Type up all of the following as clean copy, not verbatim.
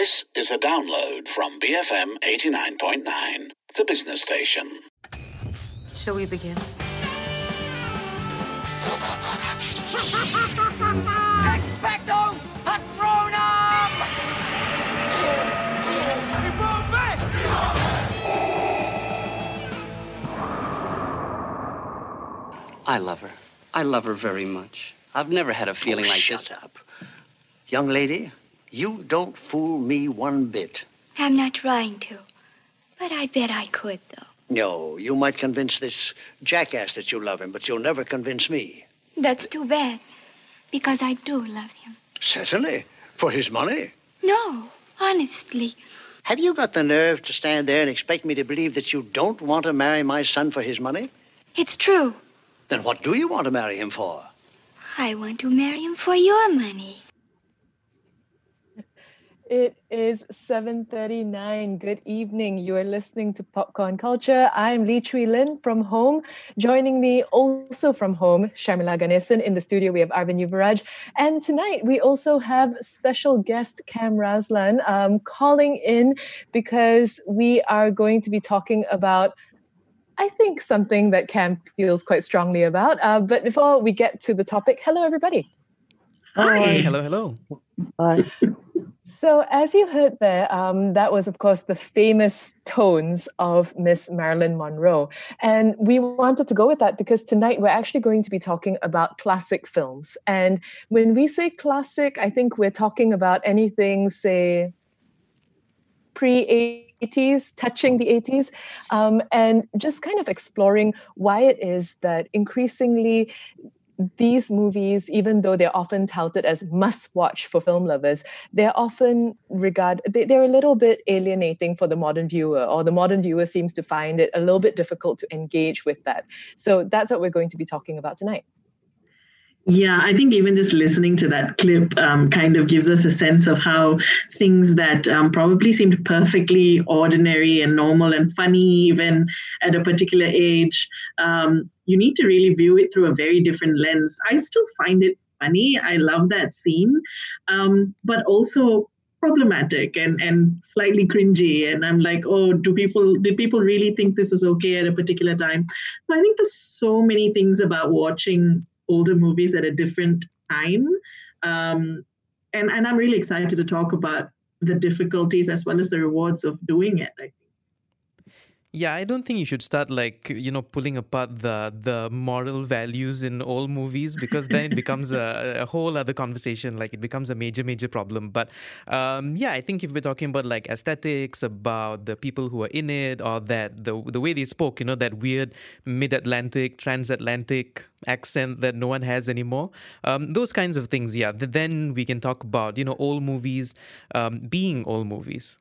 This is a download from BFM 89.9, the business station. Shall we begin? Expecto Patronum! I love her. I love her very much. I've never had a feeling like this. Shut up. Young lady, you don't fool me one bit. I'm not trying to, but I bet I could, though. No, you might convince this jackass that you love him, but you'll never convince me. That's too bad, because I do love him. Certainly. For his money. No, honestly. Have you got the nerve to stand there and expect me to believe that you don't want to marry my son for his money? It's true. Then what do you want to marry him for? I want to marry him for your money. It is 7:39. Good evening. You are listening to Popcorn Culture. I'm Lee Chui Lin from home. Joining me also from home, Sharmila Ganesan. In the studio, we have Arvind Yuvaraj. And tonight, we also have special guest Cam Raslan calling in because we are going to be talking about, I think, something that Cam feels quite strongly about. But before we get to the topic, hello, everybody. Hi. Hello. Hi. So as you heard there, that was, of course, the famous tones of Miss Marilyn Monroe. And we wanted to go with that because tonight we're actually going to be talking about classic films. And when we say classic, I think we're talking about anything, say, pre-80s, touching the 80s, and just kind of exploring why it is that increasingly these movies, even though they're often touted as must-watch for film lovers, they're often they're a little bit alienating for the modern viewer, or the modern viewer seems to find it a little bit difficult to engage with that. So that's what we're going to be talking about tonight. Yeah, I think even just listening to that clip kind of gives us a sense of how things that probably seemed perfectly ordinary and normal and funny even at a particular age, you need to really view it through a very different lens. I still find it funny. I love that scene, but also problematic and slightly cringy. And I'm like, oh, did people really think this is okay at a particular time? So I think there's so many things about watching older movies at a different time. And I'm really excited to talk about the difficulties as well as the rewards of doing it, I think. Yeah, I don't think you should start pulling apart the moral values in old movies, because then it becomes a whole other conversation. Like, it becomes a major problem. But I think if we're talking about like aesthetics, about the people who are in it, or that the way they spoke, that weird mid-Atlantic, transatlantic accent that no one has anymore, those kinds of things, then we can talk about, old movies being old movies.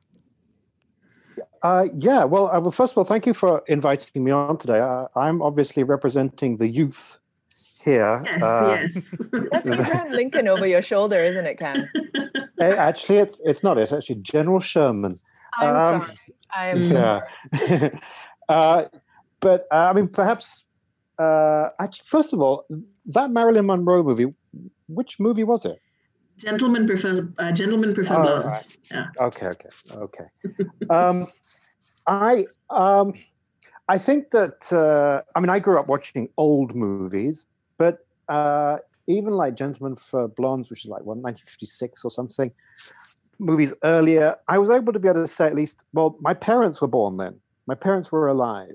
Well, first of all, thank you for inviting me on today. I'm obviously representing the youth here. Yes. That's Abraham Lincoln over your shoulder, isn't it, Cam? Actually, it's not. It's actually General Sherman. I'm sorry. I am so sorry. But perhaps, actually, first of all, that Marilyn Monroe movie, which movie was it? Gentlemen Prefer Blondes. Right. Yeah. Okay. I think that I grew up watching old movies, but even like Gentlemen Prefer Blondes, which is like 1956 or something, movies earlier, I was able to be able to say at least, well, my parents were born then. My parents were alive.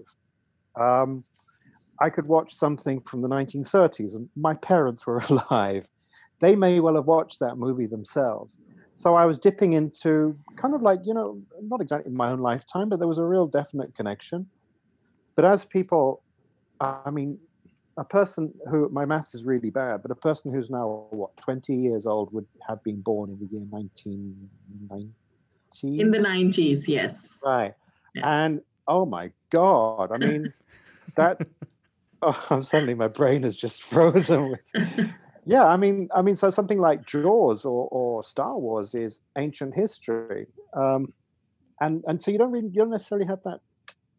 I could watch something from the 1930s, and my parents were alive. They may well have watched that movie themselves. So I was dipping into kind of like, not exactly in my own lifetime, but there was a real definite connection. But as people, a person who, my maths is really bad, but a person who's now, 20 years old would have been born in the year 1990? In the 90s, yes. Right. Yeah. And, oh my God, suddenly my brain is just frozen with... Yeah, so something like Jaws or Star Wars is ancient history, and so you don't necessarily have that,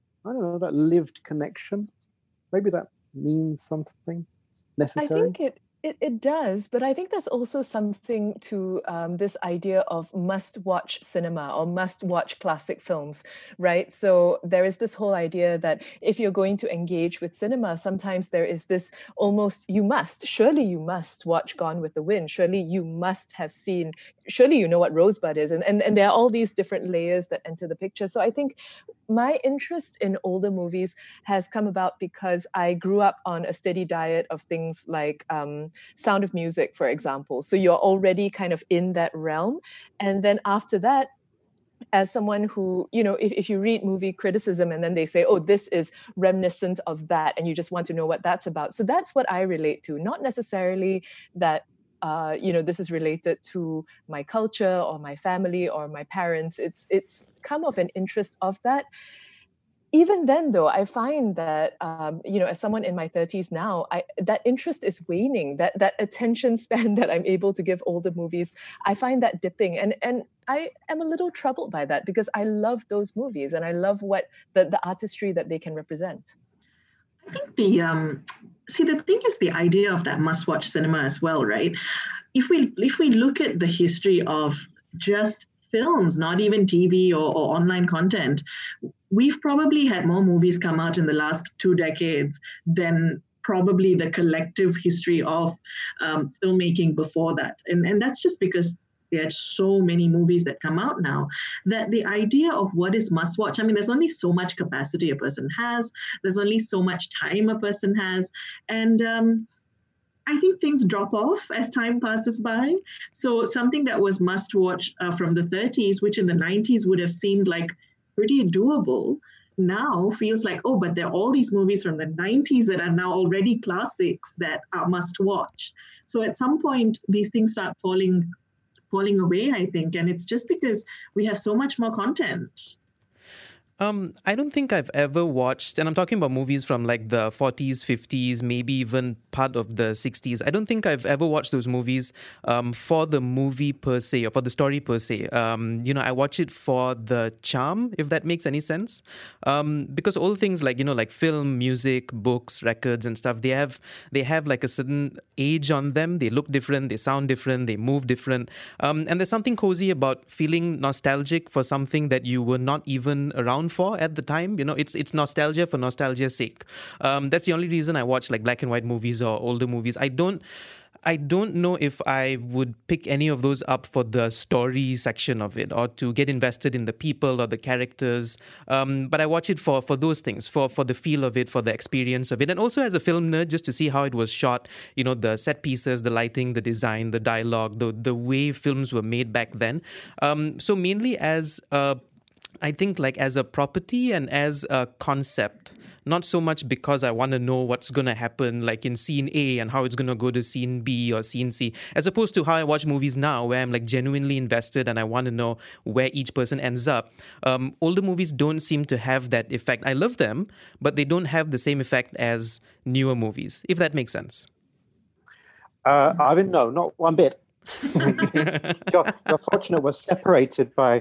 that lived connection. Maybe that means something necessary. I think It does, but I think there's also something to this idea of must-watch cinema or must-watch classic films, right? So there is this whole idea that if you're going to engage with cinema, sometimes there is this almost surely you must watch Gone with the Wind. Surely you must have seen, surely you know what Rosebud is. And there are all these different layers that enter the picture. So I think my interest in older movies has come about because I grew up on a steady diet of things like Sound of Music, for example. So you're already kind of in that realm. And then after that, as someone who, if you read movie criticism and then they say, oh, this is reminiscent of that, and you just want to know what that's about. So that's what I relate to, not necessarily that this is related to my culture or my family or my parents. It's come of an interest of that. Even then, though, I find that, as someone in my 30s now, that interest is waning, that attention span that I'm able to give older movies, I find that dipping. And I am a little troubled by that because I love those movies and I love what the artistry that they can represent. I think the thing is the idea of that must-watch cinema as well, right? If we look at the history of just films, not even TV or online content, we've probably had more movies come out in the last 2 decades than probably the collective history of filmmaking before that. And that's just because there are so many movies that come out now that the idea of what is must watch, I mean, there's only so much capacity a person has, there's only so much time a person has. And I think things drop off as time passes by. So something that was must watch from the 30s, which in the 90s would have seemed like pretty doable, now feels like, oh, but there are all these movies from the 90s that are now already classics that are must watch. So at some point, these things start falling away, I think. And it's just because we have so much more content. I don't think I've ever watched, and I'm talking about movies from like the 40s, 50s, maybe even part of the 60s. I don't think I've ever watched those movies for the movie per se or for the story per se. I watch it for the charm, if that makes any sense. Because all things like, like film, music, books, records and stuff, they have like a certain age on them. They look different, they sound different, they move different. And there's something cozy about feeling nostalgic for something that you were not even around for at the time. It's nostalgia for nostalgia's sake. That's the only reason I watch like black and white movies or older movies. I don't know if I would pick any of those up for the story section of it or to get invested in the people or the characters. But I watch it for those things, for the feel of it, for the experience of it. And also as a film nerd, just to see how it was shot, the set pieces, the lighting, the design, the dialogue, the way films were made back then. So mainly as I think like as a property and as a concept, not so much because I want to know what's going to happen like in scene A and how it's going to go to scene B or scene C, as opposed to how I watch movies now where I'm like genuinely invested and I want to know where each person ends up. Older movies don't seem to have that effect. I love them, but they don't have the same effect as newer movies, if that makes sense. Arvind, no, not one bit. You're fortunate we're separated by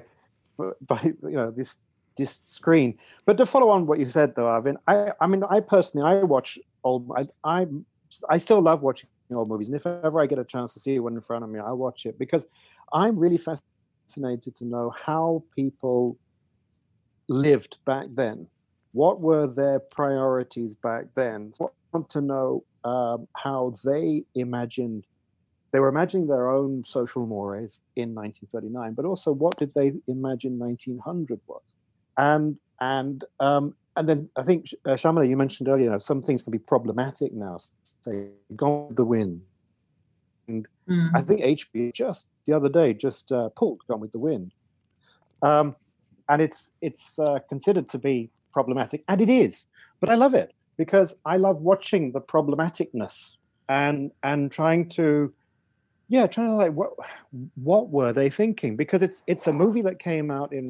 this screen. But to follow on what you said though, Arvind, I personally watch old. I still love watching old movies, and if ever I get a chance to see one in front of me, I'll watch it because I'm really fascinated to know how people lived back then. What were their priorities back then? I want to know how they imagined. They were imagining their own social mores in 1939, but also what did they imagine 1900 was? And then I think, Shamila, you mentioned earlier, some things can be problematic now, say, Gone with the Wind. And I think HBO just the other day pulled Gone with the Wind. And it's considered to be problematic, and it is. But I love it because I love watching the problematicness and trying to like what were they thinking? Because it's a movie that came out in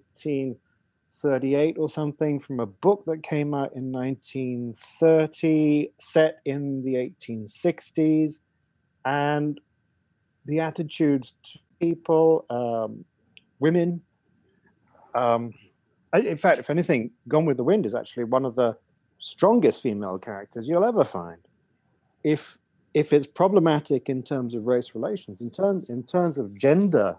1938 or something, from a book that came out in 1930, set in the 1860s, and the attitudes to people, women. In fact, if anything, Gone with the Wind is actually one of the strongest female characters you'll ever find. If if it's problematic in terms of race relations, in terms of gender,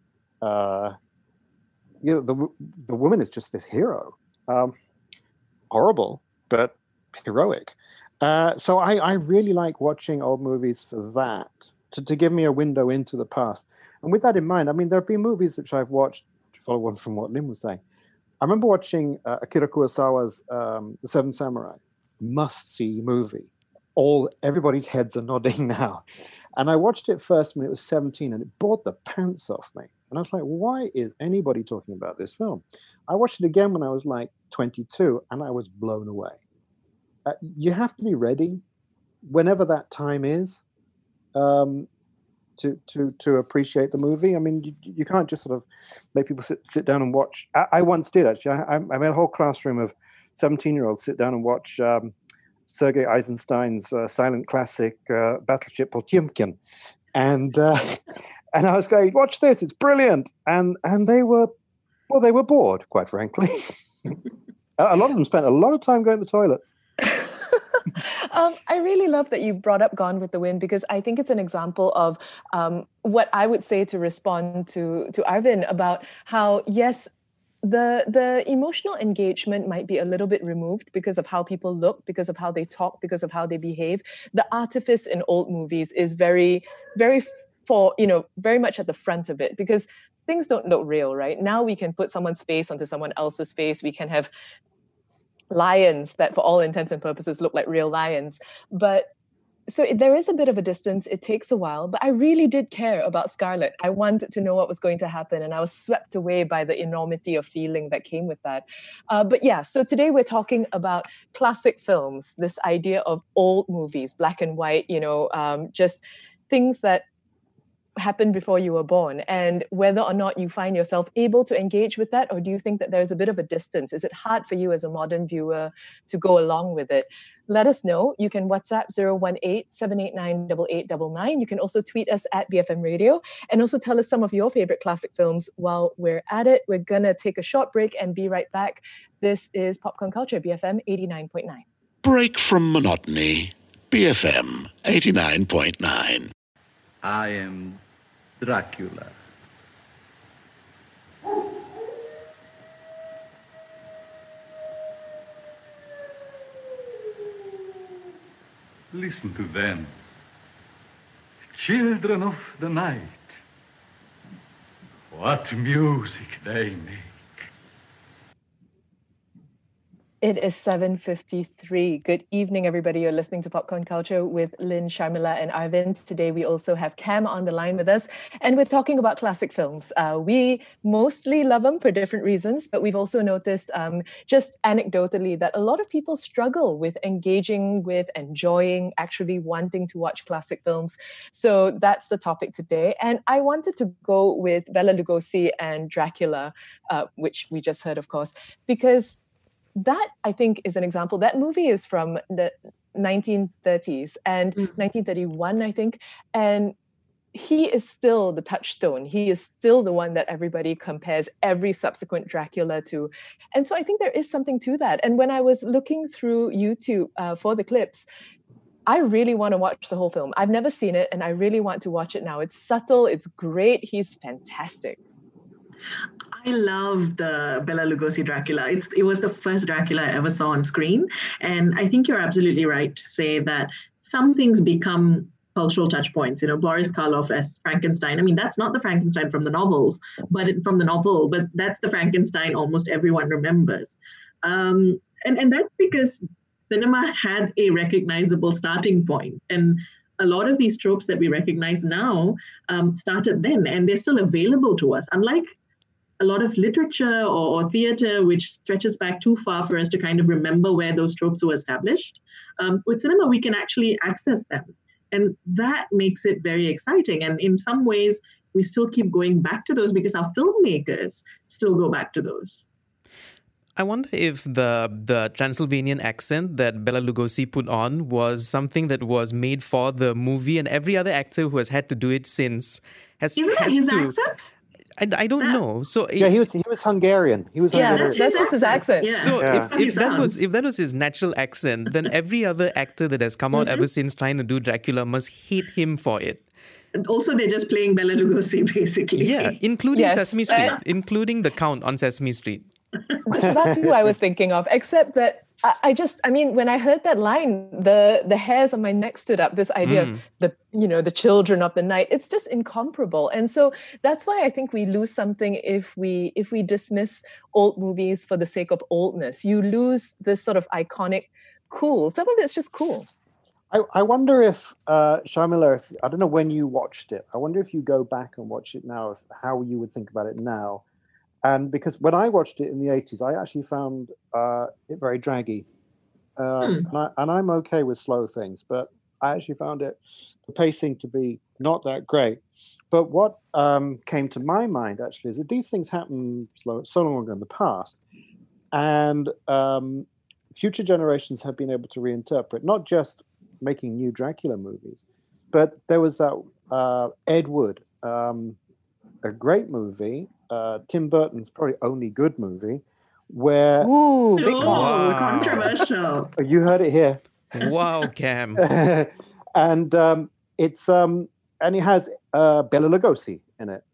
the woman is just this hero, horrible but heroic. So I really like watching old movies for that, to give me a window into the past. And with that in mind, I mean, there have been movies which I've watched, to follow on from what Lynn was saying. I remember watching Akira Kurosawa's The Seven Samurai, must-see movie. Everybody's heads are nodding now. And I watched it first when it was 17, and it bored the pants off me. And I was like, why is anybody talking about this film? I watched it again when I was like 22, and I was blown away. You have to be ready, whenever that time is, to appreciate the movie. I mean, you can't just sort of make people sit down and watch. I once did, actually. I made a whole classroom of 17-year-olds sit down and watch Sergei Eisenstein's silent classic Battleship Potemkin. And I was going, watch this, it's brilliant. And they were bored, quite frankly. A lot of them spent a lot of time going to the toilet. I really love that you brought up Gone with the Wind, because I think it's an example of what I would say to respond to Arvind about how, yes, the emotional engagement might be a little bit removed because of how people look, because of how they talk, because of how they behave. The artifice in old movies is very, very very much at the front of it, because things don't look real, right? Now we can put someone's face onto someone else's face. We can have lions that, for all intents and purposes, look like real lions. But so there is a bit of a distance. It takes a while, but I really did care about Scarlett. I wanted to know what was going to happen, and I was swept away by the enormity of feeling that came with that. But yeah, so today we're talking about classic films, this idea of old movies, black and white, just things that happened before you were born, and whether or not you find yourself able to engage with that, or do you think that there's a bit of a distance? Is it hard for you as a modern viewer to go along with it? Let us know. You can WhatsApp 018-789-8899. You can also tweet us at BFM Radio, and also tell us some of your favorite classic films while we're at it. We're gonna take a short break and be right back. This is Popcorn Culture, BFM 89.9. Break from monotony, BFM 89.9. I am Dracula. Listen to them, children of the night. What music they make. It is 7:53. Good evening, everybody. You're listening to Popcorn Culture with Lynn, Sharmila, and Arvind. Today, we also have Cam on the line with us, and we're talking about classic films. We mostly love them for different reasons, but we've also noticed, just anecdotally, that a lot of people struggle with engaging with, enjoying, actually wanting to watch classic films. So that's the topic today. And I wanted to go with Bela Lugosi and Dracula, which we just heard, of course, because that, I think, is an example. That movie is from the 1930s and 1931, I think. And he is still the touchstone. He is still the one that everybody compares every subsequent Dracula to. And so I think there is something to that. And when I was looking through YouTube for the clips, I really want to watch the whole film. I've never seen it, and I really want to watch it now. It's subtle. It's great. He's fantastic. I love the Bela Lugosi Dracula. It was the first Dracula I ever saw on screen. And I think you're absolutely right to say that some things become cultural touch points. Boris Karloff as Frankenstein. I mean, that's not the Frankenstein from the novels, but that's the Frankenstein almost everyone remembers. And that's because cinema had a recognizable starting point. And a lot of these tropes that we recognize now started then, and they're still available to us. Unlike a lot of literature or theater, which stretches back too far for us to kind of remember where those tropes were established, with cinema, we can actually access them. And that makes it very exciting. And in some ways, we still keep going back to those because our filmmakers still go back to those. I wonder if the Transylvanian accent that Bela Lugosi put on was something that was made for the movie, and every other actor who has had to do it since has Isn't that his accent? I don't know. So Yeah, he was Hungarian. He was Hungarian. That's just his accent. Yeah. So Yeah. if that was his natural accent, then every other actor that has come out ever since trying to do Dracula must hate him for it. And also, they're just playing Bela Lugosi, basically. Yeah, including Yes. Sesame Street, including the Count on Sesame Street. So that's who I was thinking of, except that I mean, when I heard that line, the hairs on my neck stood up, this idea of the children of the night, it's just incomparable. And so that's why I think we lose something if we dismiss old movies for the sake of oldness. You lose this sort of iconic cool. Some of it's just cool. I wonder if, Sharmila, I don't know when you watched it. I wonder if you go back and watch it now, how you would think about it now. And because when I watched it in the 80s, I actually found it very draggy. And I'm okay with slow things, but I actually found the pacing to be not that great. But what came to my mind, actually, is that these things happen so long ago in the past. And future generations have been able to reinterpret, not just making new Dracula movies, but there was that Ed Wood, a great movie, Tim Burton's probably only good movie, where Controversial. You heard it here. Wow, Cam. And it's and it has Bela Lugosi in it.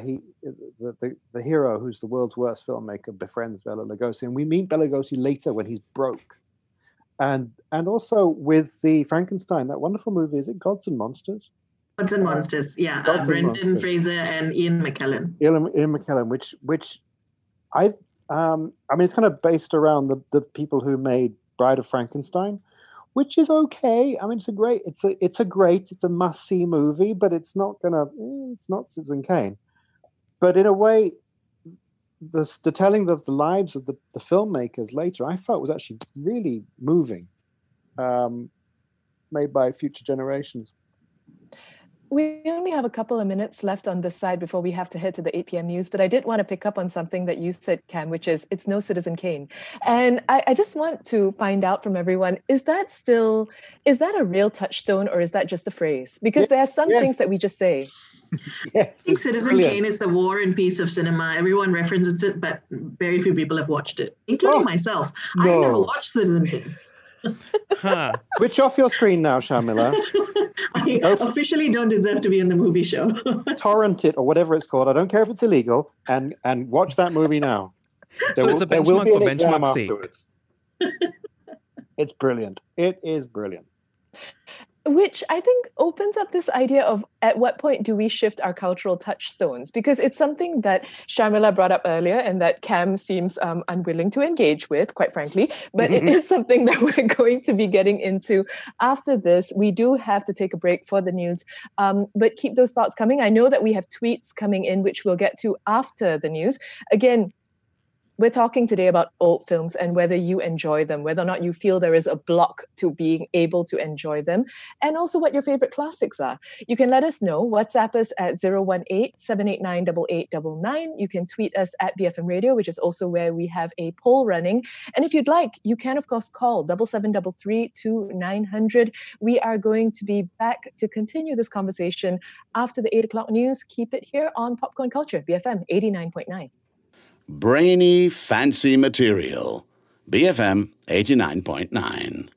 The hero, who's the world's worst filmmaker, befriends Bela Lugosi, and we meet Bela Lugosi later when he's broke. And also with the Frankenstein, that wonderful movie, is it Gods and Monsters? Gods and Monsters, yeah. Brendan Fraser and Ian McKellen. Ian McKellen, which I mean, it's kind of based around the people who made Bride of Frankenstein, which is okay. I mean, it's a must-see movie, but it's not Citizen Kane. But in a way, the telling of the lives of the filmmakers later, I felt was actually really moving, made by future generations. We only have a couple of minutes left on this side before we have to head to the 8 p.m. news, but I did want to pick up on something that you said, Cam, which is it's no Citizen Kane. And I just want to find out from everyone, is that a real touchstone, or is that just a phrase? Because there are some things that we just say. I think Citizen Kane is the War and Peace of cinema. Everyone references it, but very few people have watched it, including myself. No. I never watched Citizen Kane. Switch off your screen now, Sharmila. I officially don't deserve to be in the movie show. Torrent it or whatever it's called. I don't care if it's illegal, and watch that movie now. It's a benchmark for benchmark's sake. It's brilliant. It is brilliant. Which I think opens up this idea of at what point do we shift our cultural touchstones? Because it's something that Sharmila brought up earlier and that Cam seems unwilling to engage with, quite frankly. But it is something that we're going to be getting into after this. We do have to take a break for the news, but keep those thoughts coming. I know that we have tweets coming in, which we'll get to after the news. Again, we're talking today about old films and whether you enjoy them, whether or not you feel there is a block to being able to enjoy them, and also what your favorite classics are. You can let us know. WhatsApp us at 018-789-8899. You can tweet us at BFM Radio, which is also where we have a poll running. And if you'd like, you can, of course, call 7733-2900. We are going to be back to continue this conversation after the 8 o'clock news. Keep it here on Popcorn Culture, BFM 89.9. Brainy, fancy material. BFM 89.9.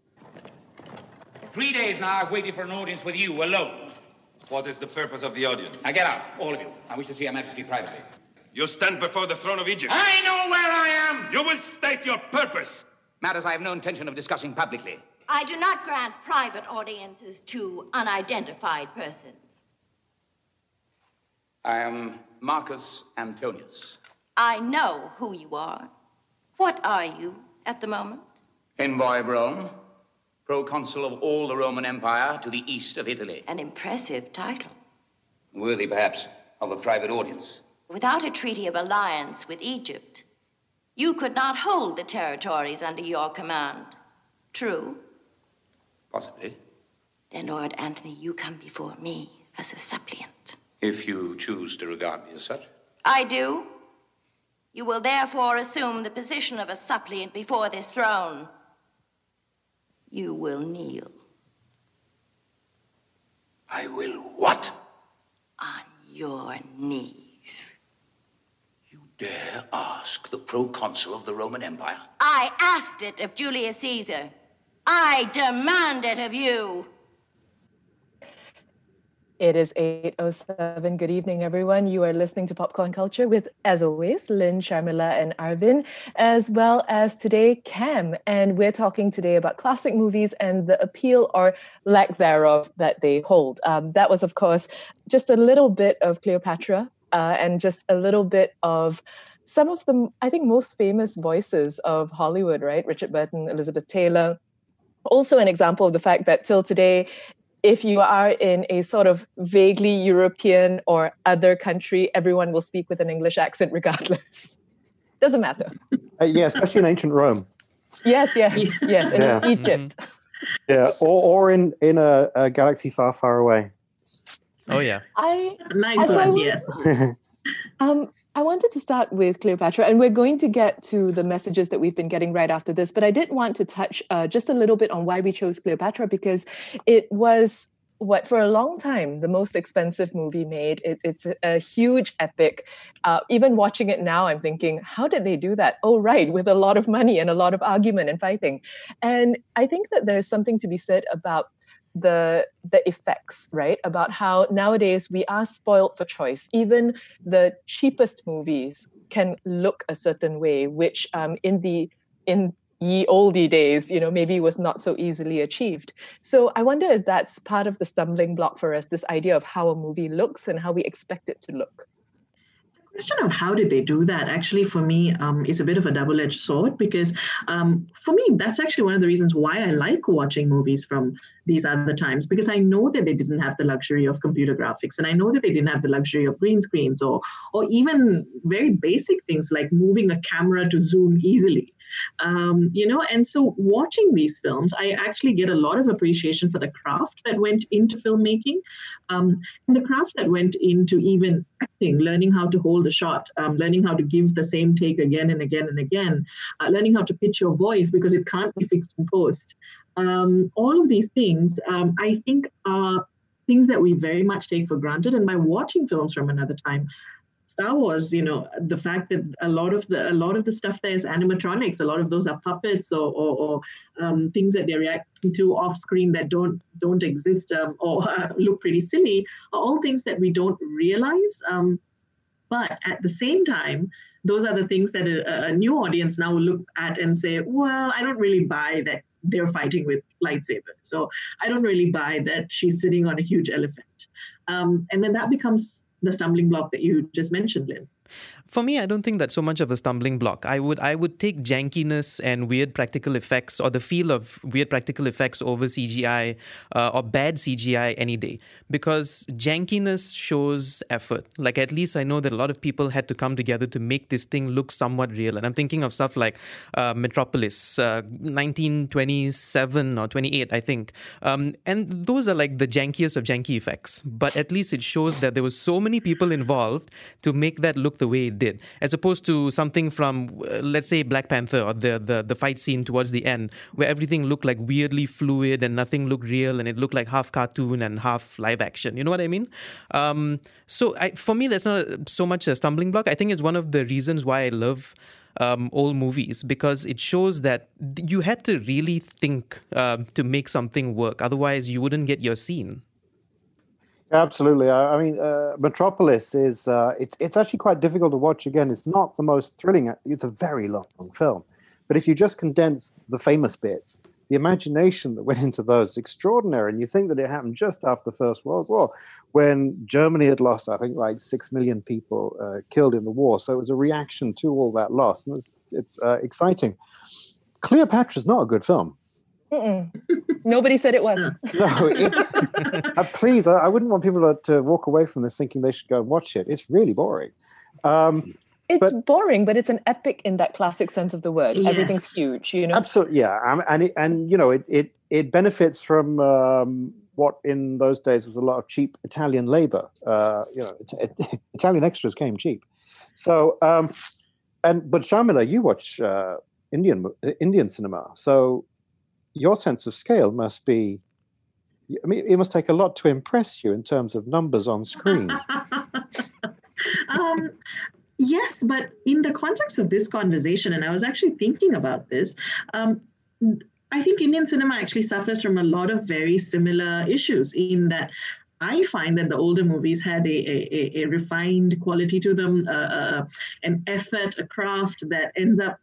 3 days now I've waited for an audience with you alone. What is the purpose of the audience? Now get out, all of you. I wish to see Her Majesty privately. You stand before the throne of Egypt. I know where I am! You will state your purpose. Matters I have no intention of discussing publicly. I do not grant private audiences to unidentified persons. I am Marcus Antonius. I know who you are. What are you at the moment? Envoy of Rome, proconsul of all the Roman Empire to the east of Italy. An impressive title. Worthy, perhaps, of a private audience. Without a treaty of alliance with Egypt, you could not hold the territories under your command. True? Possibly. Then, Lord Antony, you come before me as a suppliant. If you choose to regard me as such. I do. You will therefore assume the position of a suppliant before this throne. You will kneel. I will what? On your knees. dare ask the proconsul of the Roman Empire? I asked it of Julius Caesar. I demand it of you. It is 8:07. Good evening, everyone. You are listening to Popcorn Culture with, as always, Lynn, Sharmila, and Arvin, as well as today, Cam. And we're talking today about classic movies and the appeal or lack thereof that they hold. That was, of course, just a little bit of Cleopatra and just a little bit of some of the, I think, most famous voices of Hollywood, right? Richard Burton, Elizabeth Taylor. Also an example of the fact that till today, if you are in a sort of vaguely European or other country, everyone will speak with an English accent regardless. Doesn't matter. Yeah, especially in ancient Rome. Yes. And in Egypt. Yeah, or in a galaxy far, far away. Oh, yeah. Yes. I wanted to start with Cleopatra, and we're going to get to the messages that we've been getting right after this, but I did want to touch just a little bit on why we chose Cleopatra, because it was, for a long time, the most expensive movie made. It's a huge epic. Even watching it now, I'm thinking, how did they do that? Oh, right, with a lot of money and a lot of argument and fighting. And I think that there's something to be said about the effects, right? About how nowadays we are spoiled for choice. Even the cheapest movies can look a certain way, which in ye olde days, maybe was not so easily achieved. So I wonder if that's part of the stumbling block for us, this idea of how a movie looks and how we expect it to look. The question of how did they do that actually for me is a bit of a double-edged sword, because for me that's actually one of the reasons why I like watching movies from these other times, because I know that they didn't have the luxury of computer graphics, and I know that they didn't have the luxury of green screens or even very basic things like moving a camera to zoom easily. And so watching these films, I actually get a lot of appreciation for the craft that went into filmmaking, and the craft that went into even acting, learning how to hold a shot, learning how to give the same take again and again and again, learning how to pitch your voice because it can't be fixed in post. All of these things, I think, are things that we very much take for granted. And by watching films from another time, Star Wars, the fact that a lot of the stuff there is animatronics, a lot of those are puppets or things that they're reacting to off screen that don't exist or look pretty silly, are all things that we don't realize. But at the same time, those are the things that a new audience now will look at and say, well, I don't really buy that they're fighting with lightsabers. So I don't really buy that she's sitting on a huge elephant. And then that becomes the stumbling block that you just mentioned, Lynn. For me, I don't think that's so much of a stumbling block. I would take jankiness and weird practical effects, or the feel of weird practical effects over CGI or bad CGI any day, because jankiness shows effort. Like, at least I know that a lot of people had to come together to make this thing look somewhat real. And I'm thinking of stuff like Metropolis, 1927 or 28, I think. And those are like the jankiest of janky effects. But at least it shows that there were so many people involved to make that look the way it did, as opposed to something from, let's say, Black Panther, or the fight scene towards the end, where everything looked like weirdly fluid and nothing looked real, and it looked like half cartoon and half live action. You know what I mean? For me, that's not so much a stumbling block. I think it's one of the reasons why I love old movies, because it shows that you had to really think to make something work. Otherwise, you wouldn't get your scene. Absolutely. I mean, Metropolis is, it's actually quite difficult to watch again. It's not the most thrilling. It's a very long film. But if you just condense the famous bits, the imagination that went into those is extraordinary. And you think that it happened just after the First World War, when Germany had lost, I think, like 6 million people killed in the war. So it was a reaction to all that loss. And it's exciting. Cleopatra's not a good film. Nobody said it was. No, please, I wouldn't want people to walk away from this thinking they should go and watch it. It's really boring. It's boring, but it's an epic in that classic sense of the word. Yes. Everything's huge, Absolutely, yeah, it benefits from what in those days was a lot of cheap Italian labor. Italian extras came cheap. So, but Sharmila, you watch Indian cinema, so your sense of scale must be, I mean, it must take a lot to impress you in terms of numbers on screen. Yes, but in the context of this conversation, and I was actually thinking about this, I think Indian cinema actually suffers from a lot of very similar issues in that I find that the older movies had a refined quality to them, an effort, a craft that ends up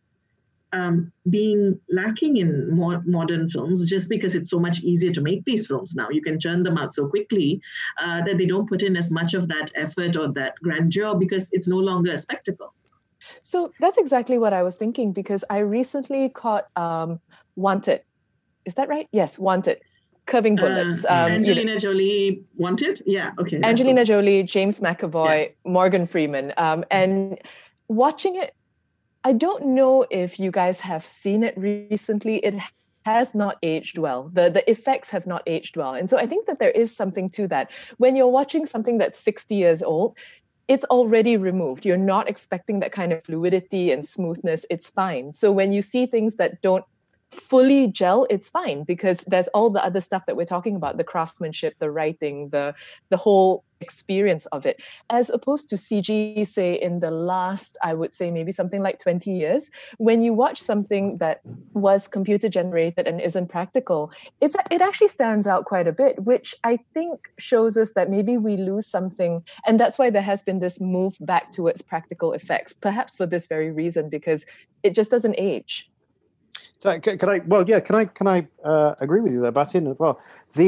being lacking in more modern films just because it's so much easier to make these films now. You can churn them out so quickly that they don't put in as much of that effort or that grandeur because it's no longer a spectacle. So that's exactly what I was thinking, because I recently caught Wanted. Is that right? Yes, Wanted. Curving Bullets. Angelina Jolie, Wanted? Yeah, okay. Angelina Jolie, James McAvoy, Morgan Freeman. And watching it, I don't know if you guys have seen it recently. It has not aged well. The effects have not aged well. And so I think that there is something to that. When you're watching something that's 60 years old, it's already removed. You're not expecting that kind of fluidity and smoothness. It's fine. So when you see things that don't fully gel, it's fine, because there's all the other stuff that we're talking about, the craftsmanship, the writing, the whole experience of it, as opposed to CG, say, in the last, I would say maybe something like 20 years. When you watch something that was computer generated and isn't practical, it actually stands out quite a bit, which I think shows us that maybe we lose something. And that's why there has been this move back towards practical effects, perhaps for this very reason, because it just doesn't age. So can I? Well, yeah. Can I agree with you there, Batin, as well?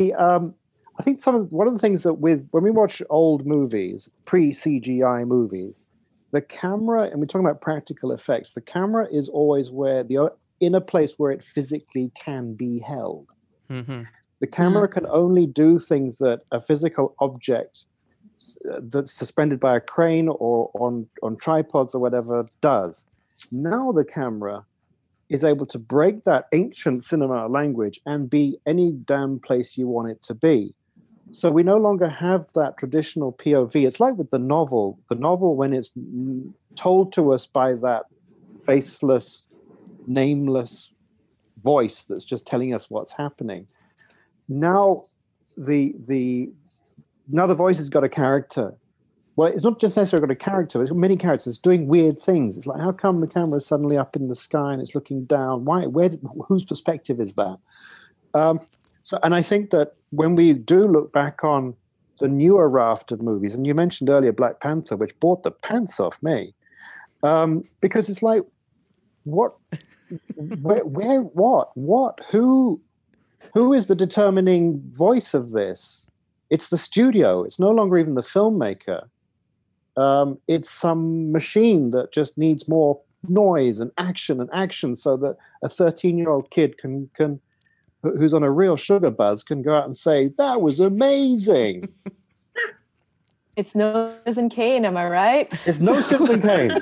I think one of the things that when we watch old movies, pre-CGI movies, the camera, and we're talking about practical effects, the camera is always in a place where it physically can be held. Mm-hmm. The camera can only do things that a physical object that's suspended by a crane or on tripods or whatever does. Now the camera is able to break that ancient cinema language and be any damn place you want it to be. So we no longer have that traditional POV. It's like with the novel. The novel, when it's told to us by that faceless, nameless voice that's just telling us what's happening. Now the voice has got a character. Well, it's not just necessarily got a character. It's got many characters doing weird things. It's like, how come the camera is suddenly up in the sky and it's looking down? Why? Whose perspective is that? And I think that when we do look back on the newer raft of movies, and you mentioned earlier Black Panther, which brought the pants off me, because it's like, what? Where? What? Who is the determining voice of this? It's the studio. It's no longer even the filmmaker. It's some machine that just needs more noise and action so that a 13-year-old kid who's on a real sugar buzz can go out and say, that was amazing. It's no Citizen Kane, am I right? It's no Citizen Kane.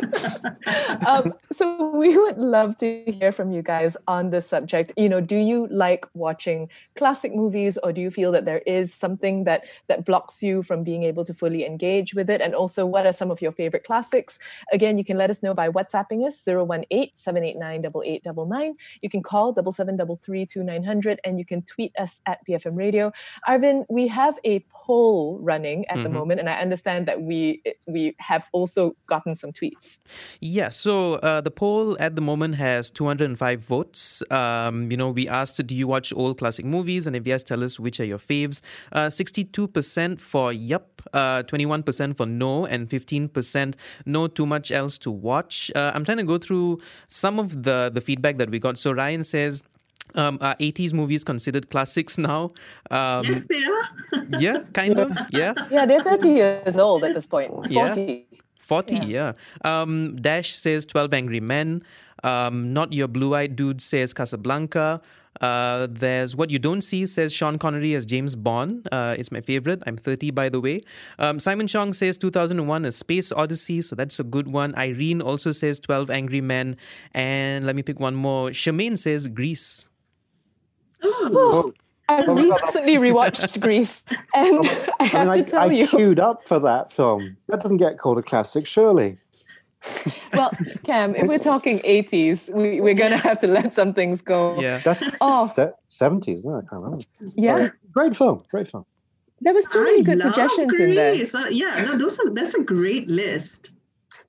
So we would love to hear from you guys on this subject. Do you like watching classic movies, or do you feel that there is something that blocks you from being able to fully engage with it? And also, what are some of your favorite classics? Again, you can let us know by WhatsApping us 018-789-8899. You can call 7733-2900, and you can tweet us at BFM Radio. Arvin, we have a poll running at the moment, and I understand that we have also gotten some tweets. Yeah, so the poll at the moment has 205 votes. We asked, do you watch old classic movies? And if yes, tell us which are your faves. 62% for yup, 21% for no, and 15% no too much else to watch. I'm trying to go through some of the feedback that we got. So Ryan says, are 80s movies considered classics now? Yes, they are. Yeah, kind of. Yeah. Yeah, they're 30 years old at this point. 40. 40, yeah. Dash says 12 Angry Men. Not Your Blue-Eyed Dude says Casablanca. There's What You Don't See says Sean Connery as James Bond. It's my favorite. I'm 30, by the way. Simon Chong says 2001 A Space Odyssey. So that's a good one. Irene also says 12 Angry Men. And let me pick one more. Charmaine says Grease. Oh, I recently rewatched Grease, and I have to tell you, I queued up for that film. That doesn't get called a classic, surely. Well, Cam, if we're talking 80s, we're going to have to let some things go. Yeah, that's 70s, isn't it? I can't remember. Yeah, great film. There was so many good suggestions in there. That's a great list.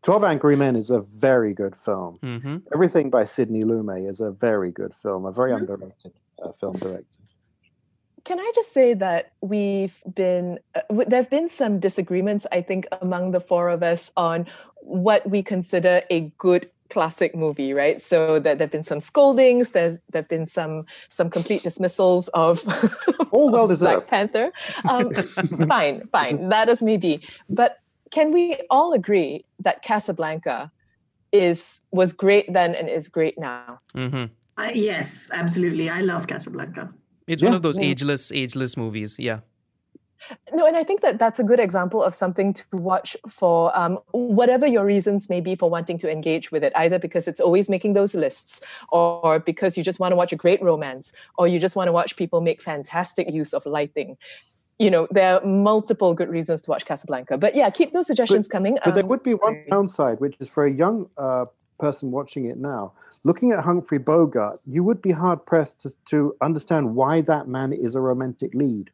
12 Angry Men is a very good film. Mm-hmm. Everything by Sidney Lumet is a very good film, a very underrated film director. Can I just say that we've been, there have been some disagreements, I think, among the four of us on what we consider a good classic movie, right? So that there have been some scoldings, there have been some complete dismissals of all well deserved. Black Panther. Fine, that is maybe. But can we all agree that Casablanca was great then and is great now? Mm-hmm. Yes, absolutely. I love Casablanca. It's one of those ageless movies. Yeah. No, and I think that that's a good example of something to watch for whatever your reasons may be for wanting to engage with it, either because it's always making those lists, or because you just want to watch a great romance, or you just want to watch people make fantastic use of lighting. You know, there are multiple good reasons to watch Casablanca. But yeah, keep those suggestions coming. But there would be one downside, which is for a young person watching it now, looking at Humphrey Bogart, you would be hard-pressed to understand why that man is a romantic lead.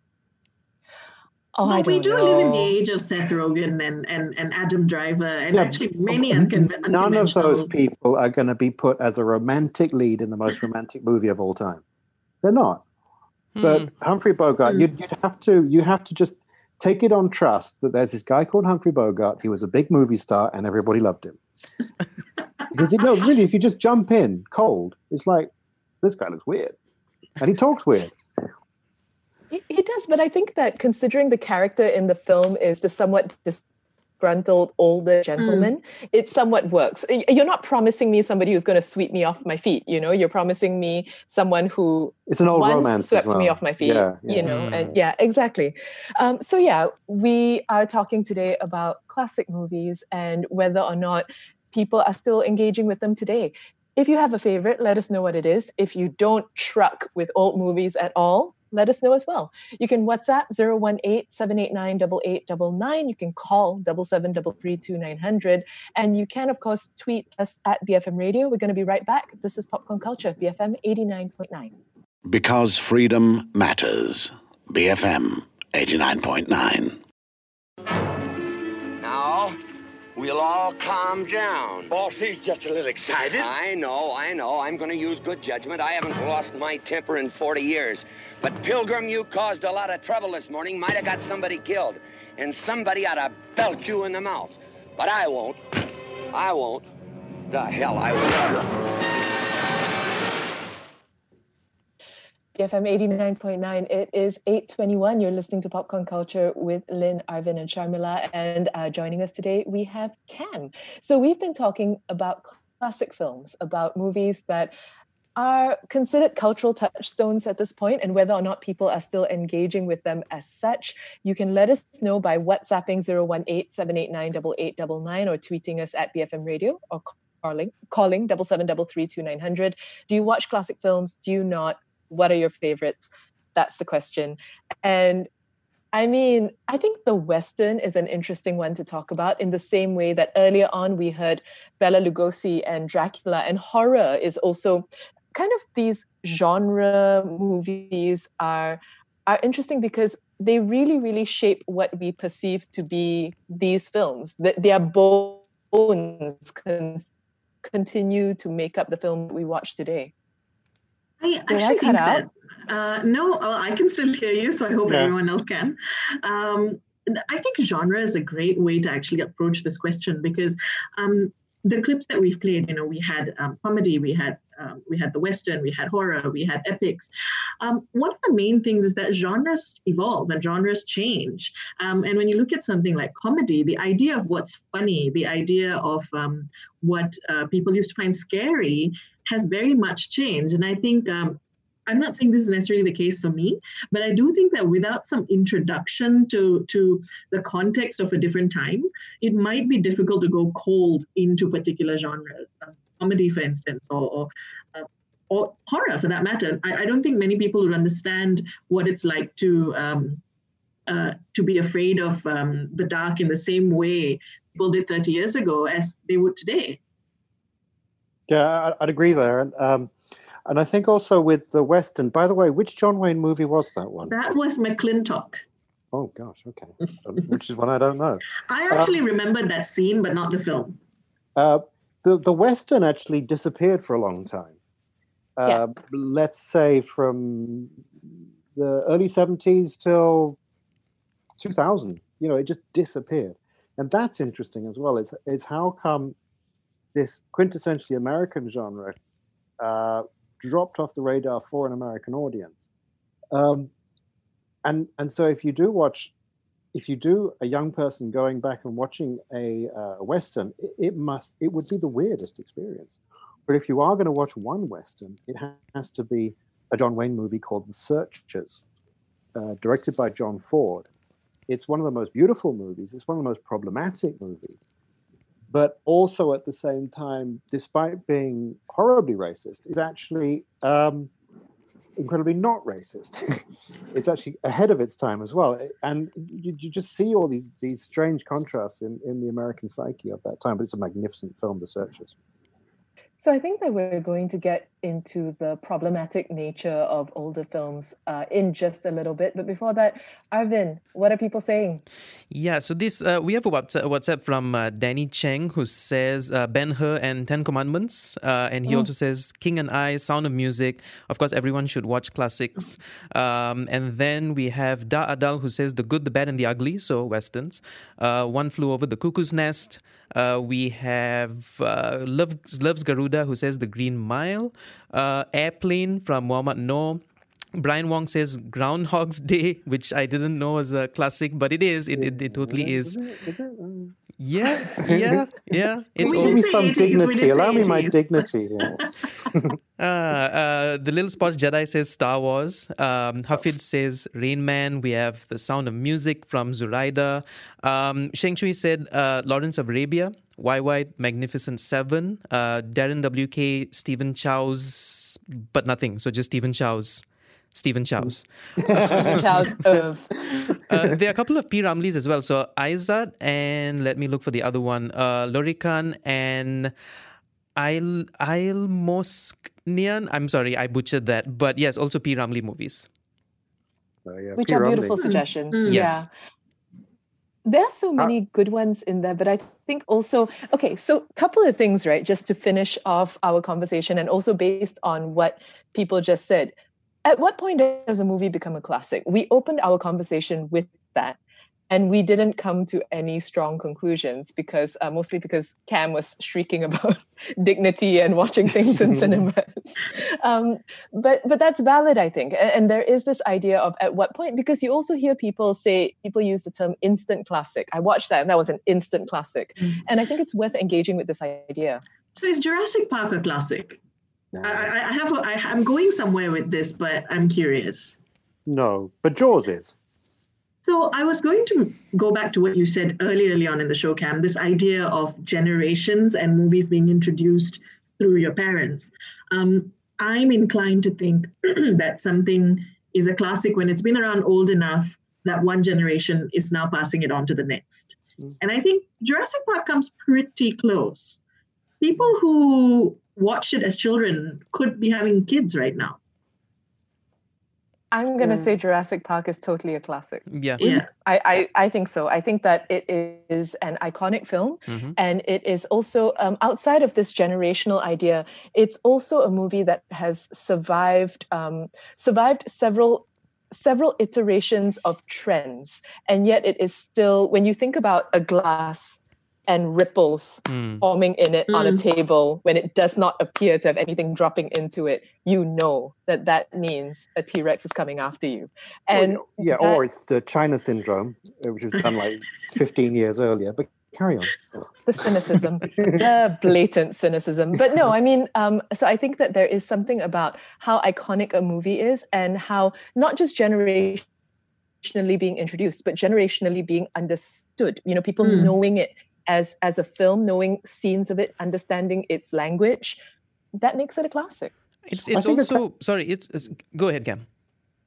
Oh, we do live in the age of Seth Rogen and Adam Driver, and actually many unconventional. None of those people are going to be put as a romantic lead in the most romantic movie of all time. They're not. But Humphrey Bogart, you have to just take it on trust that there's this guy called Humphrey Bogart. He was a big movie star, and everybody loved him. Because really, if you just jump in cold, it's like, this guy looks weird, and he talks weird. He does, but I think that considering the character in the film is the somewhat disgruntled older gentleman, it somewhat works. You're not promising me somebody who's going to sweep me off my feet, you know? You're promising me someone who it's an old once romance swept as well. me off my feet, you know? And yeah, exactly. So yeah, we are talking today about classic movies and whether or not people are still engaging with them today. If you have a favorite, let us know what it is. If you don't truck with old movies at all, let us know as well. You can WhatsApp 018-789-8899. You can call 77332900. And you can, of course, tweet us at BFM Radio. We're going to be right back. This is Popcorn Culture, BFM 89.9. Because freedom matters. BFM 89.9. Now, we'll all calm down. Boss, he's just a little excited. I know. I'm going to use good judgment. I haven't lost my temper in 40 years. But, Pilgrim, you caused a lot of trouble this morning. Might have got somebody killed. And somebody ought to belt you in the mouth. But I won't. The hell I won't. BFM 89.9. It is 8:21. You're listening to Popcorn Culture with Lynn, Arvin, and Sharmila. And joining us today, we have Cam. So we've been talking about classic films, about movies that are considered cultural touchstones at this point, and whether or not people are still engaging with them as such. You can let us know by WhatsApping 018-789-8899 or tweeting us at BFM Radio or calling 77332900. Do you watch classic films? Do you not? What are your favorites? That's the question. And I mean, I think the Western is an interesting one to talk about in the same way that earlier on we heard Bela Lugosi and Dracula, and horror is also kind of these genre movies are interesting because they really, really shape what we perceive to be these films. Their bones continue to make up the film we watch today. I actually think that, no, I can still hear you, so I hope everyone else can. I think genre is a great way to actually approach this question because the clips that we've played, you know, we had comedy, we had the Western, we had horror, we had epics. One of the main things is that genres evolve and genres change. And when you look at something like comedy, the idea of what's funny, the idea of what people used to find scary has very much changed. And I think, I'm not saying this is necessarily the case for me, but I do think that without some introduction to the context of a different time, it might be difficult to go cold into particular genres. Comedy, for instance, or horror for that matter. I don't think many people would understand what it's like to be afraid of the dark in the same way people did 30 years ago as they would today. Yeah, I'd agree there. And I think also with the Western, by the way, which John Wayne movie was that one? That was McClintock. Oh gosh, okay, which is one I don't know. I actually remembered that scene, but not the film. The Western actually disappeared for a long time. Let's say from the early 70s till 2000. It just disappeared. And that's interesting as well. It's how come this quintessentially American genre dropped off the radar for an American audience. And so if you do a young person going back and watching a Western, it would be the weirdest experience. But if you are going to watch one Western, it has to be a John Wayne movie called The Searchers, directed by John Ford. It's one of the most beautiful movies. It's one of the most problematic movies. But also at the same time, despite being horribly racist, is actually incredibly not racist. It's actually ahead of its time as well. And you just see all these strange contrasts in the American psyche of that time. But it's a magnificent film, The Searchers. So I think that we're going to get into the problematic nature of older films in just a little bit. But before that, Arvin, what are people saying? Yeah, so this we have a WhatsApp from Danny Cheng, who says Ben-Hur and 10 Commandments. And he also says King and I, Sound of Music. Of course, everyone should watch classics. And then we have Da Adal, who says The Good, the Bad and the Ugly, so Westerns. One Flew Over the Cuckoo's Nest. We have Loves Garuda, who says The Green Mile. Airplane from Muhammad Noor. Brian Wong says Groundhog's Day, which I didn't know was a classic, but it is. It totally is. Is it? Yeah. It's give me some dignity. Allow me my dignity here. The Little Sports Jedi says Star Wars. Hafid says Rain Man. We have The Sound of Music from Zoraida. Sheng Shui said Lawrence of Arabia. YY Magnificent Seven. Darren WK, Stephen Chow's, but nothing. So just Stephen Chow's. Stephen Chow's. Stephen Chow's of. There are a couple of P. Ramleys as well. So Aizat and let me look for the other one. Lorikan and Ail Mosknian. I'm sorry, I butchered that. But yes, also P. Ramlee movies. Which are beautiful suggestions. Yes. Yeah. There are so many good ones in there, but I think also, okay, so a couple of things, right, just to finish off our conversation and also based on what people just said. At what point does a movie become a classic? We opened our conversation with that, and we didn't come to any strong conclusions because mostly because Cam was shrieking about dignity and watching things in cinemas. But that's valid, I think. And there is this idea of at what point, because you also hear people use the term instant classic. I watched that and that was an instant classic. And I think it's worth engaging with this idea. So is Jurassic Park a classic? I'm going somewhere with this, but I'm curious. No, but Jaws is. So I was going to go back to what you said early on in the show, Cam, this idea of generations and movies being introduced through your parents. I'm inclined to think that something is a classic when it's been around old enough that one generation is now passing it on to the next. And I think Jurassic Park comes pretty close. People who watched it as children could be having kids right now. I'm going to say Jurassic Park is totally a classic. Yeah. I think so. I think that it is an iconic film. And it is also, outside of this generational idea, it's also a movie that has survived several iterations of trends. And yet it is still, when you think about a glass and ripples forming in it on a table, when it does not appear to have anything dropping into it, you know that means a T-Rex is coming after you. And or it's the China syndrome, which was done like 15 years earlier. But carry on. The cynicism, the blatant cynicism. But no, I mean, so I think that there is something about how iconic a movie is and how not just generationally being introduced, but generationally being understood. You know, people knowing it as a film, knowing scenes of it, understanding its language, that makes it a classic. It's also sorry. It's go ahead, Cam.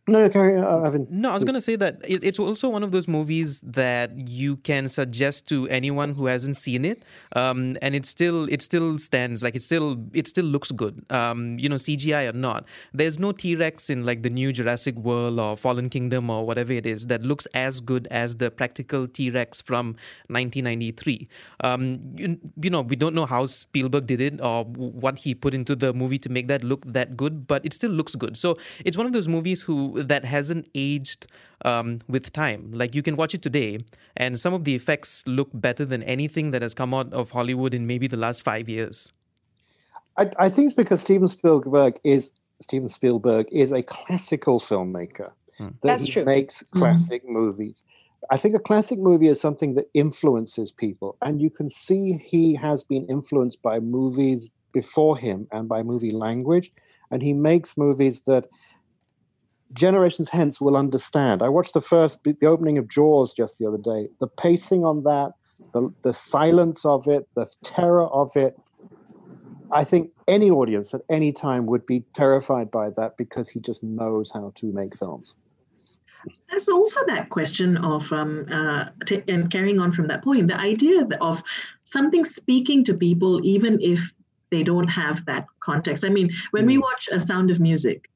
No, carry on. No, I was going to say that it's also one of those movies that you can suggest to anyone who hasn't seen it, and it still stands, like it still looks good. CGI or not, there's no T-Rex in like the new Jurassic World or Fallen Kingdom or whatever it is that looks as good as the practical T-Rex from 1993. We don't know how Spielberg did it or what he put into the movie to make that look that good, but it still looks good. So it's one of those movies that hasn't aged with time. Like you can watch it today and some of the effects look better than anything that has come out of Hollywood in maybe the last 5 years. I think it's because Steven Spielberg is a classical filmmaker. That's true. Makes classic movies. I think a classic movie is something that influences people, and you can see he has been influenced by movies before him and by movie language, and he makes movies that generations hence will understand. I watched the opening of Jaws just the other day. The pacing on that, the silence of it, the terror of it. I think any audience at any time would be terrified by that because he just knows how to make films. There's also that question of, and carrying on from that point, the idea of something speaking to people even if they don't have that context. I mean, when we watch A Sound of Music,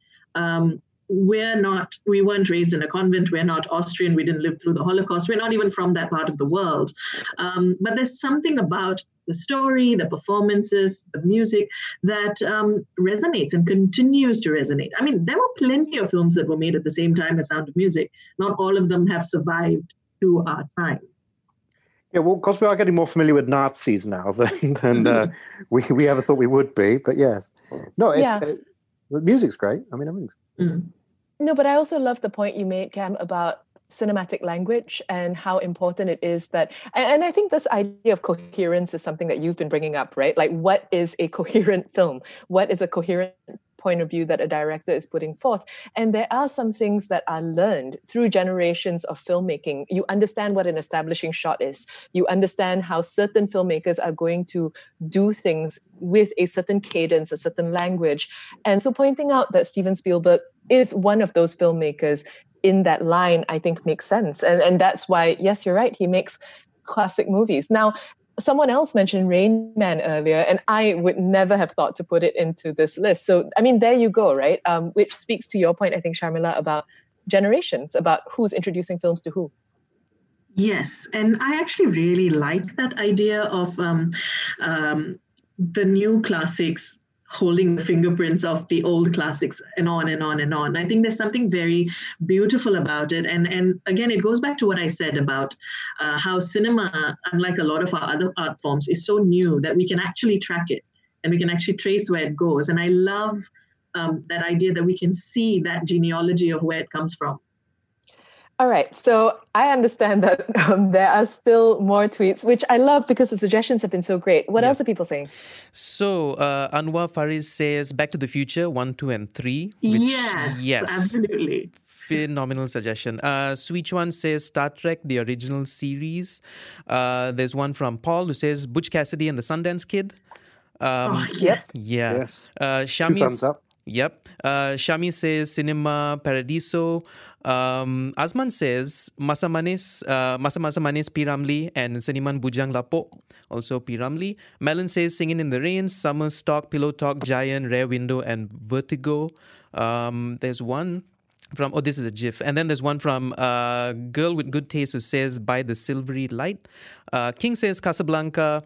we weren't raised in a convent, we're not Austrian, we didn't live through the Holocaust, we're not even from that part of the world. But there's something about the story, the performances, the music that resonates and continues to resonate. I mean, there were plenty of films that were made at the same time as Sound of Music. Not all of them have survived to our time. Yeah, well, because we are getting more familiar with Nazis now than we ever thought we would be. But yes. No, the music's great. I mean, everything's... No, but I also love the point you made, Cam, about cinematic language and how important it is that, and I think this idea of coherence is something that you've been bringing up, right? Like, what is a coherent film? What is a coherent point of view that a director is putting forth? And there are some things that are learned through generations of filmmaking. You understand what an establishing shot is. You understand how certain filmmakers are going to do things with a certain cadence, a certain language. And so pointing out that Steven Spielberg is one of those filmmakers in that line, I think makes sense. And that's why, yes, you're right, he makes classic movies. Now, someone else mentioned Rain Man earlier, and I would never have thought to put it into this list. So, I mean, there you go, right? Which speaks to your point, I think, Sharmila, about generations, about who's introducing films to who. Yes, and I actually really like that idea of the new classics holding the fingerprints of the old classics and on and on and on. I think there's something very beautiful about it. And again, it goes back to what I said about how cinema, unlike a lot of our other art forms, is so new that we can actually track it and we can actually trace where it goes. And I love that idea that we can see that genealogy of where it comes from. All right, so I understand that there are still more tweets, which I love because the suggestions have been so great. What else are people saying? So Anwar Faris says Back to the Future 1, 2, and 3. Yes, absolutely. Phenomenal suggestion. Sweechuan says Star Trek, the original series. There's one from Paul who says Butch Cassidy and the Sundance Kid. Yes. Yeah. Yes. Shami, 2 thumbs up. Yep. Shami says Cinema Paradiso. Azman says Masa Manis P. Ramlee and Seniman Bujang Lapok, also P. Ramlee. Melon says Singing in the Rain, Summer Stock, Pillow Talk, Giant, Rear Window, and Vertigo. There's one from, this is a GIF. And then there's one from Girl with Good Taste who says By the Silvery Light. King says Casablanca.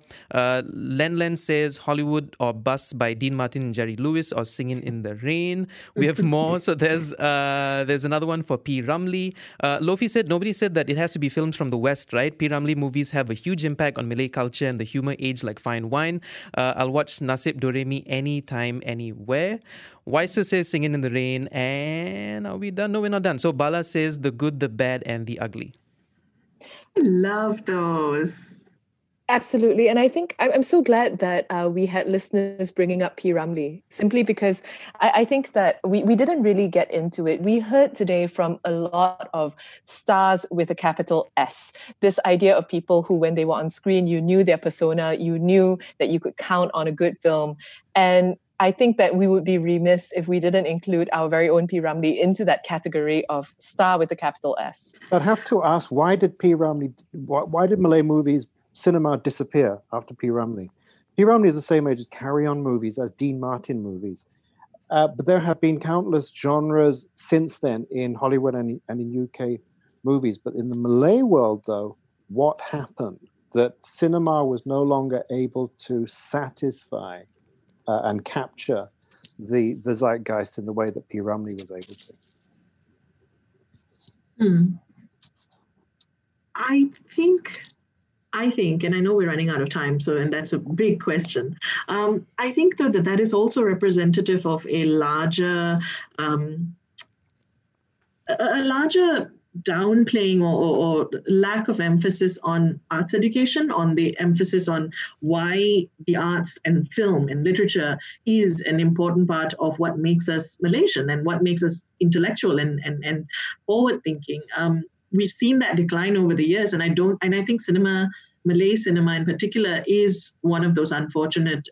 Len says Hollywood or Bus by Dean Martin and Jerry Lewis, or Singing in the Rain. We have more. So there's another one for P. Ramlee. Lofi said nobody said that it has to be films from the West, right? P. Ramlee movies have a huge impact on Malay culture and the humor age like fine wine. I'll watch Nasib Doremi anytime, anywhere. Weiser says Singing in the Rain. And are we done? No, we're not done. So Bala says The Good, the Bad, and the Ugly. I love those. Absolutely. And I think I'm so glad that we had listeners bringing up P. Ramlee, simply because I think that we didn't really get into it. We heard today from a lot of stars with a capital S, this idea of people who, when they were on screen, you knew their persona, you knew that you could count on a good film. And I think that we would be remiss if we didn't include our very own P. Ramlee into that category of star with a capital S. I'd have to ask, why did Malay movies, cinema disappear after P. Ramlee? P. Ramlee is the same age as Carry On movies, as Dean Martin movies. But there have been countless genres since then in Hollywood and in UK movies. But in the Malay world, though, what happened? That cinema was no longer able to satisfy and capture the zeitgeist in the way that P. Ramlee was able to. I think, and I know we're running out of time, and that's a big question. I think, though, that is also representative of a larger downplaying or lack of emphasis on arts education, on the emphasis on why the arts and film and literature is an important part of what makes us Malaysian and what makes us intellectual and forward-thinking. We've seen that decline over the years, and I think Malay cinema in particular, is one of those unfortunate,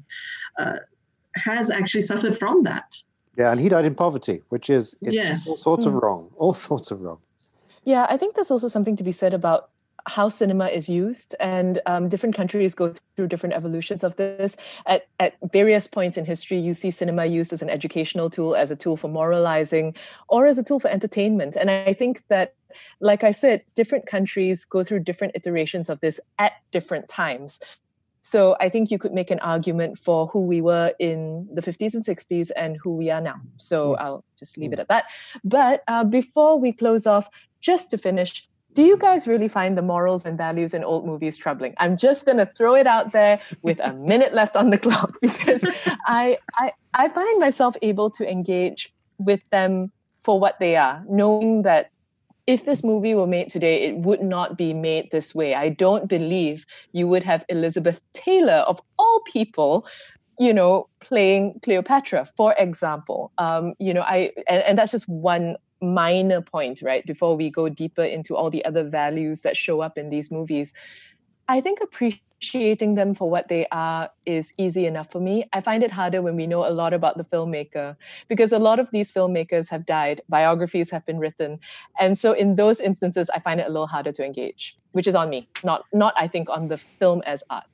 has actually suffered from that. Yeah, and he died in poverty, which is yes. all sorts of wrong. All sorts of wrong. Yeah, I think there's also something to be said about how cinema is used, and different countries go through different evolutions of this. At various points in history, you see cinema used as an educational tool, as a tool for moralizing, or as a tool for entertainment. And I think that, like I said, different countries go through different iterations of this at different times. So I think you could make an argument for who we were in the 50s and 60s and who we are now. So I'll just leave it at that. But before we close off, just to finish, do you guys really find the morals and values in old movies troubling? I'm just going to throw it out there with a minute left on the clock, because I find myself able to engage with them for what they are, knowing that if this movie were made today, it would not be made this way. I don't believe you would have Elizabeth Taylor, of all people, playing Cleopatra, for example. And that's just one minor point, right? Before we go deeper into all the other values that show up in these movies. I think appreciating them for what they are is easy enough for me. I find it harder when we know a lot about the filmmaker, because a lot of these filmmakers have died, biographies have been written. And so in those instances, I find it a little harder to engage, which is on me, not I think, on the film as art.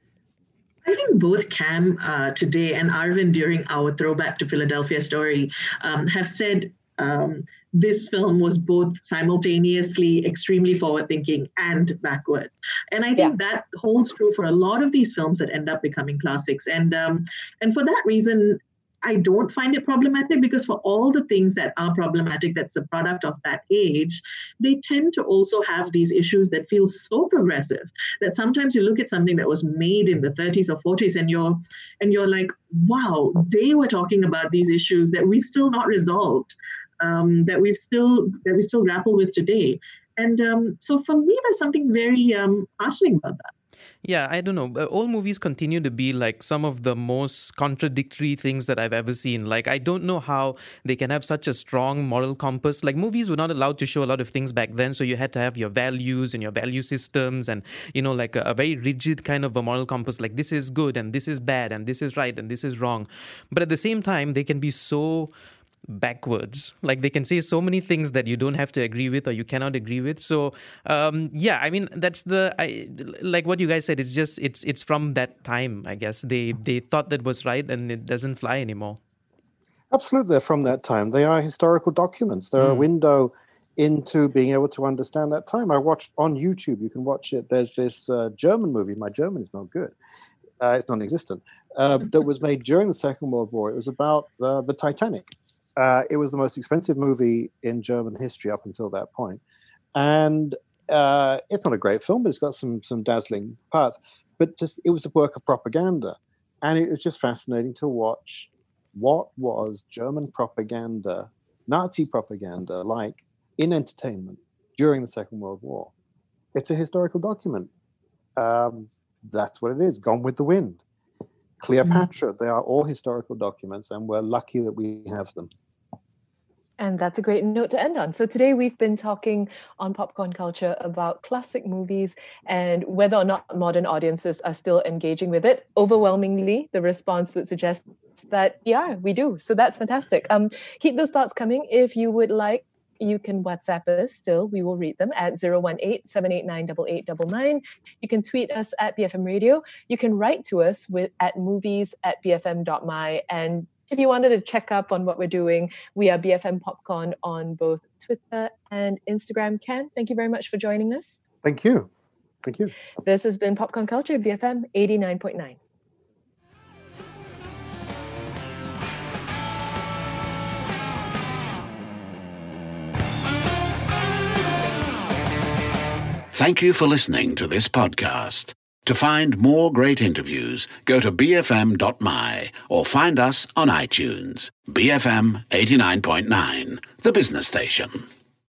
I think both Cam today and Arvind during our Throwback to Philadelphia story have said this film was both simultaneously extremely forward-thinking and backward. And I think that holds true for a lot of these films that end up becoming classics. And for that reason, I don't find it problematic, because for all the things that are problematic, that's a product of that age, they tend to also have these issues that feel so progressive that sometimes you look at something that was made in the 30s or 40s and you're like, wow, they were talking about these issues that we've still not resolved. That we still grapple with today. And so for me, there's something very heartening about that. Yeah, I don't know. Old movies continue to be like some of the most contradictory things that I've ever seen. Like, I don't know how they can have such a strong moral compass. Like, movies were not allowed to show a lot of things back then. So you had to have your values and your value systems and, like a very rigid kind of a moral compass. Like, this is good and this is bad and this is right and this is wrong. But at the same time, they can be so backwards. Like, they can say so many things that you don't have to agree with or you cannot agree with. So I mean, that's like what you guys said, it's from that time, I guess. They thought that was right and it doesn't fly anymore. Absolutely, they're from that time. They are historical documents. They're a window into being able to understand that time. I watched on YouTube, you can watch it, there's this German movie, my German is not good, it's non-existent, that was made during the Second World War. It was about the Titanic. It was the most expensive movie in German history up until that point. And it's not a great film, but it's got some dazzling parts. But it was a work of propaganda. And it was just fascinating to watch what was German propaganda, Nazi propaganda, like in entertainment during the Second World War. It's a historical document. That's what it is, Gone with the Wind. Cleopatra, they are all historical documents, and we're lucky that we have them. And that's a great note to end on. So today we've been talking on Popcorn Culture about classic movies and whether or not modern audiences are still engaging with it. Overwhelmingly, the response would suggest that we do. So that's fantastic. Keep those thoughts coming. If you would like, you can WhatsApp us still. We will read them at 018-789-8899. You can tweet us at BFM Radio. You can write to us at movies@bfm.my. And if you wanted to check up on what we're doing, we are BFM Popcorn on both Twitter and Instagram. Ken, thank you very much for joining us. Thank you. Thank you. This has been Popcorn Culture, BFM 89.9. Thank you for listening to this podcast. To find more great interviews, go to bfm.my or find us on iTunes. BFM 89.9, the business station.